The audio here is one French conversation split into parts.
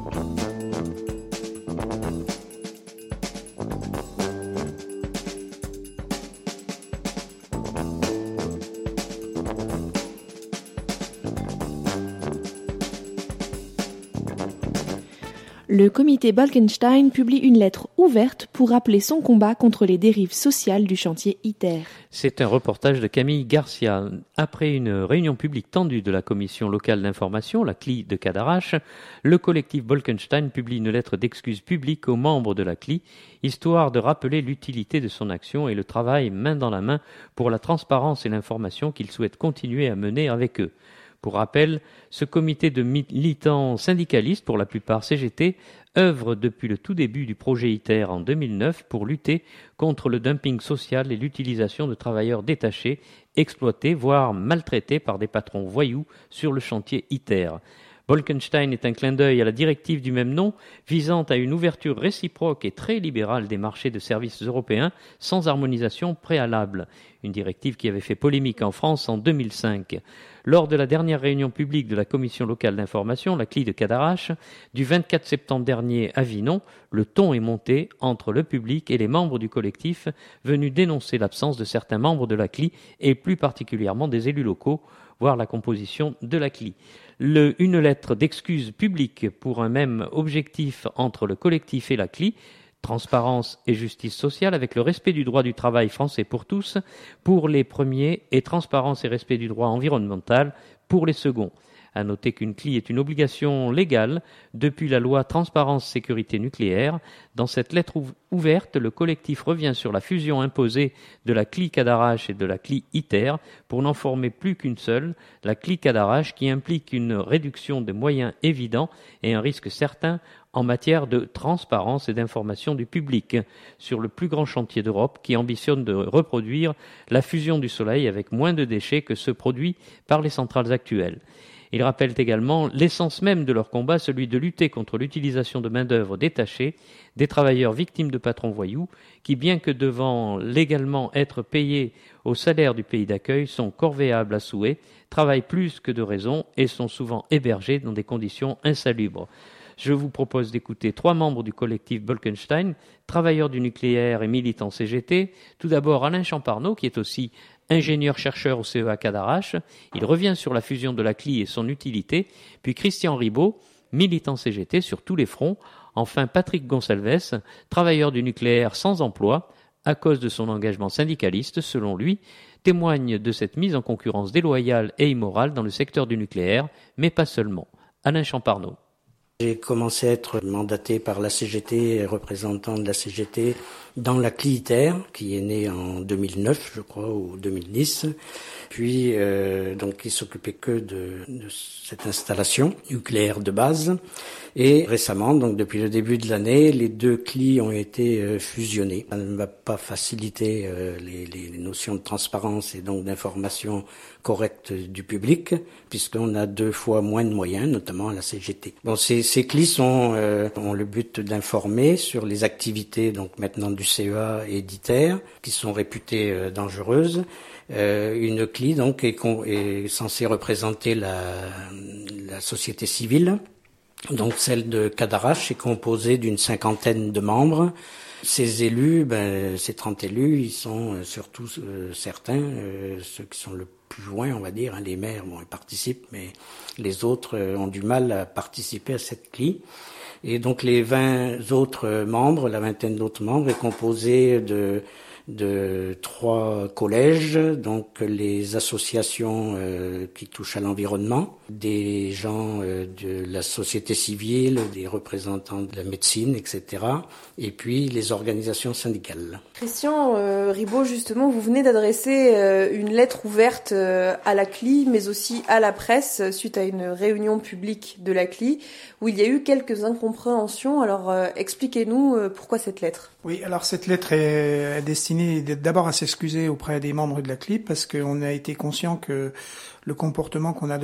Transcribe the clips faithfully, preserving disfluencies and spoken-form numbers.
Le comité Bolkenstein publie une lettre ouverte pour rappeler son combat contre les dérives sociales du chantier ITER. C'est un reportage de Camille Garcia. Après une réunion publique tendue de la commission locale d'information, la C L I de Cadarache, le collectif Bolkenstein publie une lettre d'excuses publique aux membres de la C L I, histoire de rappeler l'utilité de son action et le travail main dans la main pour la transparence et l'information qu'il souhaite continuer à mener avec eux. Pour rappel, ce comité de militants syndicalistes, pour la plupart C G T, œuvre depuis le tout début du projet ITER en deux mille neuf pour lutter contre le dumping social et l'utilisation de travailleurs détachés, exploités, voire maltraités par des patrons voyous sur le chantier ITER. Bolkenstein est un clin d'œil à la directive du même nom, visant à une ouverture réciproque et très libérale des marchés de services européens sans harmonisation préalable, une directive qui avait fait polémique en France en deux mille cinq. Lors de la dernière réunion publique de la commission locale d'information, la C L I de Cadarache, du vingt-quatre septembre dernier à Vinon, le ton est monté entre le public et les membres du collectif venus dénoncer l'absence de certains membres de la C L I et plus particulièrement des élus locaux, voire la composition de la C L I. Le, une lettre d'excuse publique pour un même objectif entre le collectif et la C L I, transparence et justice sociale avec le respect du droit du travail français pour tous, pour les premiers, et transparence et respect du droit environnemental pour les seconds. À noter qu'une C L I est une obligation légale depuis la loi Transparence Sécurité Nucléaire. Dans cette lettre ouverte, le collectif revient sur la fusion imposée de la C L I Cadarache et de la C L I ITER pour n'en former plus qu'une seule, la C L I Cadarache, qui implique une réduction des moyens évidents et un risque certain en matière de transparence et d'information du public sur le plus grand chantier d'Europe qui ambitionne de reproduire la fusion du soleil avec moins de déchets que ceux produits par les centrales actuelles. Ils rappellent également l'essence même de leur combat, celui de lutter contre l'utilisation de main-d'œuvre détachée, des travailleurs victimes de patrons voyous, qui, bien que devant légalement être payés au salaire du pays d'accueil, sont corvéables à souhait, travaillent plus que de raison et sont souvent hébergés dans des conditions insalubres. Je vous propose d'écouter trois membres du collectif Bolkenstein, travailleurs du nucléaire et militants C G T. Tout d'abord, Alain Champarneau, qui est aussi ingénieur-chercheur au C E A Cadarache. Il revient sur la fusion de la C L I et son utilité. Puis Christian Ribaud, militant C G T sur tous les fronts. Enfin, Patrick Gonsalves, travailleur du nucléaire sans emploi, à cause de son engagement syndicaliste, selon lui, témoigne de cette mise en concurrence déloyale et immorale dans le secteur du nucléaire, mais pas seulement. Alain Champarneau. J'ai commencé à être mandaté par la C G T, représentant de la C G T, dans la C L I ITER, qui est née en deux mille neuf, je crois, ou deux mille dix. Puis, euh, donc, il s'occupait que de, de cette installation nucléaire de base. Et récemment, donc depuis le début de l'année, les deux C L I ont été euh, fusionnés. Ça ne va pas faciliter euh, les, les notions de transparence et donc d'information correcte du public, puisqu'on a deux fois moins de moyens, notamment à la C G T. Bon, ces, ces C L I sont, euh, ont le but d'informer sur les activités, donc maintenant du C E A et d'ITER, qui sont réputées euh, dangereuses. Euh, une C L I donc est, est censée représenter la, la société civile. Donc celle de Cadarache est composée d'une cinquantaine de membres. Ces élus, ben, ces trente élus, ils sont euh, surtout euh, certains, euh, ceux qui sont le plus loin, on va dire, hein, les maires, bon, ils participent, mais les autres euh, ont du mal à participer à cette C L I. Et donc les vingt autres membres, la vingtaine d'autres membres est composée de de trois collèges, donc les associations euh, qui touchent à l'environnement, des gens euh, de la société civile, des représentants de la médecine, et cetera, et puis les organisations syndicales. Christian euh, Ribaud, justement, vous venez d'adresser euh, une lettre ouverte euh, à la C L I, mais aussi à la presse, suite à une réunion publique de la C L I, où il y a eu quelques incompréhensions. Alors, euh, expliquez-nous euh, pourquoi cette lettre. Oui, alors cette lettre est destinée d'abord à s'excuser auprès des membres de la C L I, parce qu'on a été conscient que le comportement qu'on a adopté lors de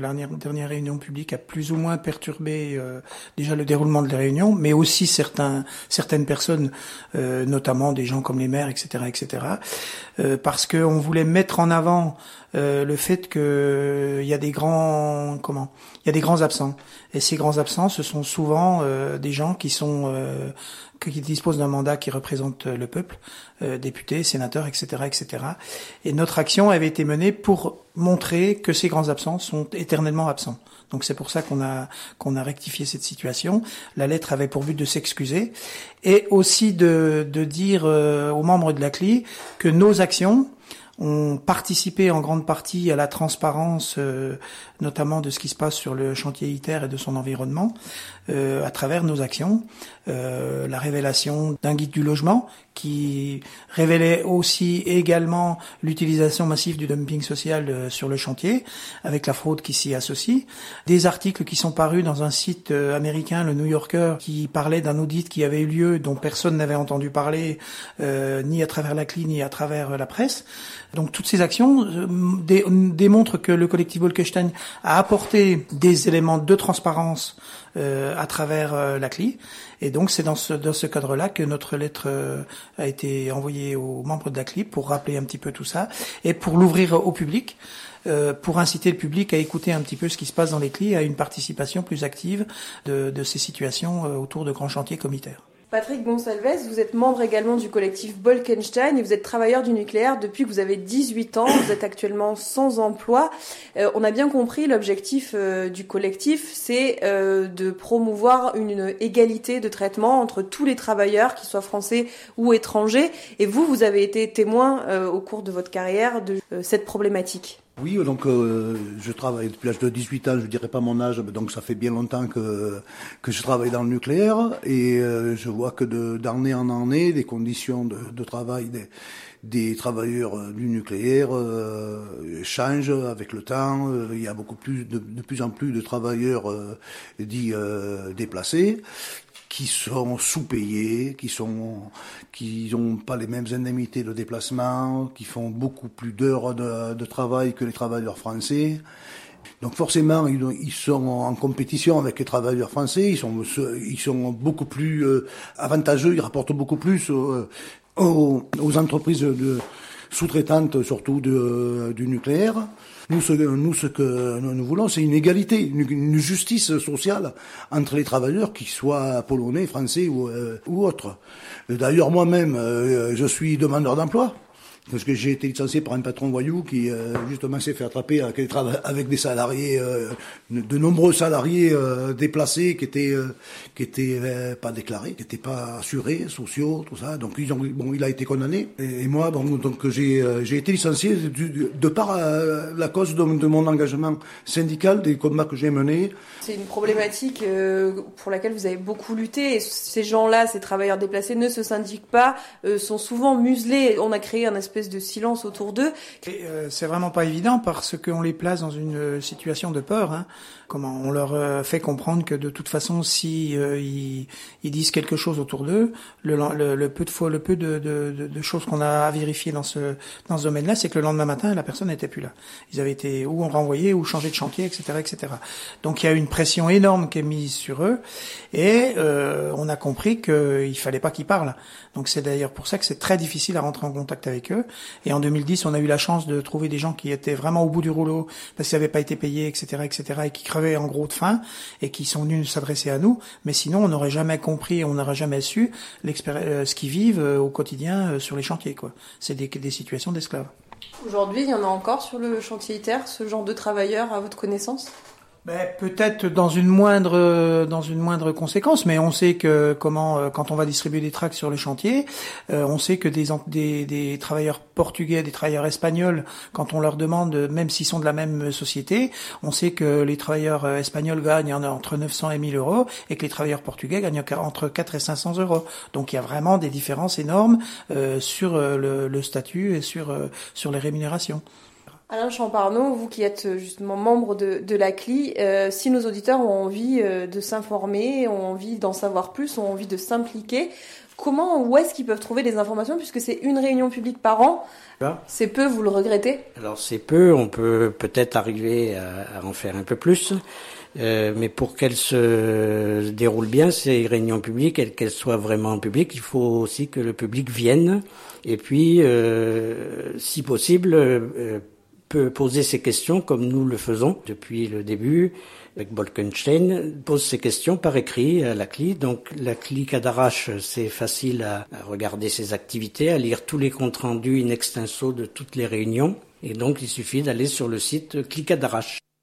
la dernière réunion publique a plus ou moins perturbé euh, déjà le déroulement de la réunion, mais aussi certains, certaines personnes, euh, notamment des gens comme les maires, et cetera, et cetera, euh, parce qu'on voulait mettre en avant euh, le fait que il y a des grands, comment, il y a des grands absents, et ces grands absents, ce sont souvent euh, des gens qui sont euh, qui disposent d'un mandat qui représente le peuple, euh, députés, sénateurs, et cetera, et cetera. Et notre action avait été menée pour montrer que ces grands absents sont éternellement absents. Donc c'est pour ça qu'on a qu'on a rectifié cette situation. La lettre avait pour but de s'excuser et aussi de de dire euh, aux membres de la C L I que nos actions ont participé en grande partie à la transparence, euh, notamment de ce qui se passe sur le chantier ITER et de son environnement, euh, à travers nos actions. Euh, la révélation d'un guide du logement qui révélait aussi également l'utilisation massive du dumping social euh, sur le chantier, avec la fraude qui s'y associe. Des articles qui sont parus dans un site euh, américain, le New Yorker, qui parlait d'un audit qui avait eu lieu, dont personne n'avait entendu parler, euh, ni à travers la C L I, ni à travers euh, la presse. Donc toutes ces actions euh, dé- démontrent que le collectif Bolkestein a apporté des éléments de transparence euh, à travers euh, la C L I. Et donc c'est dans ce, dans ce cadre-là que notre lettre euh, a été envoyée aux membres de la C L I pour rappeler un petit peu tout ça et pour l'ouvrir au public, euh, pour inciter le public à écouter un petit peu ce qui se passe dans les C L I, à une participation plus active de, de ces situations euh, autour de grands chantiers comme ITER. Patrick Gonsalves, vous êtes membre également du collectif Bolkestein et vous êtes travailleur du nucléaire depuis que vous avez dix-huit ans. Vous êtes actuellement sans emploi. Euh, on a bien compris, l'objectif euh, du collectif, c'est euh, de promouvoir une égalité de traitement entre tous les travailleurs, qu'ils soient français ou étrangers. Et vous, vous avez été témoin euh, au cours de votre carrière de euh, cette problématique. Oui, donc euh, je travaille depuis l'âge de dix-huit ans, je dirais pas mon âge, donc ça fait bien longtemps que que je travaille dans le nucléaire et euh, je vois que de d'année en année, les conditions de, de travail des des travailleurs du nucléaire euh, changent avec le temps. Il y a beaucoup plus de, de plus en plus de travailleurs euh, dits euh, déplacés, qui sont sous-payés, qui sont, qui n'ont pas les mêmes indemnités de déplacement, qui font beaucoup plus d'heures de, de travail que les travailleurs français. Donc forcément, ils, ils sont en compétition avec les travailleurs français. Ils sont, ils sont beaucoup plus euh, avantageux. Ils rapportent beaucoup plus euh, aux, aux entreprises de sous-traitantes, surtout de, du nucléaire. Nous, ce, nous, ce que nous voulons, c'est une égalité, une, une justice sociale entre les travailleurs, qu'ils soient polonais, français ou, euh, ou autres. D'ailleurs, moi-même, euh, je suis demandeur d'emploi, parce que j'ai été licencié par un patron voyou qui, euh, justement, s'est fait attraper avec, avec des salariés, euh, de nombreux salariés euh, déplacés qui étaient, euh, qui étaient euh, pas déclarés, qui étaient pas assurés, sociaux, tout ça. Donc, ils ont, bon, il a été condamné. Et, et moi, bon, donc j'ai, euh, j'ai été licencié du, de par euh, la cause de, de mon engagement syndical, des combats que j'ai menés. C'est une problématique euh, pour laquelle vous avez beaucoup lutté. Et ces gens-là, ces travailleurs déplacés, ne se syndiquent pas, euh, sont souvent muselés. On a créé un espèce de silence autour d'eux. Et, euh, c'est vraiment pas évident parce qu'on les place dans une euh, situation de peur. Hein. Comment on leur euh, fait comprendre que de toute façon, si euh, ils, ils disent quelque chose autour d'eux, le, le, le peu de fois, le peu de, de, de, de choses qu'on a à vérifier dans ce dans ce domaine-là, c'est que le lendemain matin, la personne n'était plus là. Ils avaient été ou renvoyés ou changé de chantier, et cetera, et cetera. Donc il y a une pression énorme qui est mise sur eux et euh, on a compris qu'il fallait pas qu'ils parlent. Donc c'est d'ailleurs pour ça que c'est très difficile à rentrer en contact avec eux. Et en deux mille dix, on a eu la chance de trouver des gens qui étaient vraiment au bout du rouleau parce qu'ils n'avaient pas été payés, et cetera, et cetera, et qui crevaient en gros de faim et qui sont venus s'adresser à nous. Mais sinon, on n'aurait jamais compris, on n'aurait jamais su euh, ce qu'ils vivent euh, au quotidien euh, sur les chantiers, quoi. C'est des, des situations d'esclaves. Aujourd'hui, il y en a encore sur le chantier ITER, ce genre de travailleurs, à votre connaissance ? Ben, peut-être dans une moindre dans une moindre conséquence, mais on sait que comment quand on va distribuer des tracts sur le chantier, euh, on sait que des, des des travailleurs portugais, des travailleurs espagnols, quand on leur demande, même s'ils sont de la même société, on sait que les travailleurs espagnols gagnent entre neuf cents et mille euros et que les travailleurs portugais gagnent entre quatre et cinq cents euros. Donc il y a vraiment des différences énormes euh, sur le, le statut et sur euh, sur les rémunérations. Alain Champarneau, vous qui êtes justement membre de, de la C L I, euh, si nos auditeurs ont envie euh, de s'informer, ont envie d'en savoir plus, ont envie de s'impliquer, comment, où est-ce qu'ils peuvent trouver des informations, puisque c'est une réunion publique par an? C'est peu, vous le regrettez? Alors c'est peu, on peut peut-être arriver à, à en faire un peu plus, euh, mais pour qu'elles se déroulent bien, ces réunions publiques, et qu'elles soient vraiment publiques, il faut aussi que le public vienne, et puis, euh, si possible, euh, peut poser ses questions comme nous le faisons depuis le début avec Bolkenstein, pose ses questions par écrit à la C L I. Donc la C L I Cadarache, c'est facile à, à regarder ses activités, à lire tous les comptes rendus in extenso de toutes les réunions. Et donc il suffit d'aller sur le site C L I Cadarache.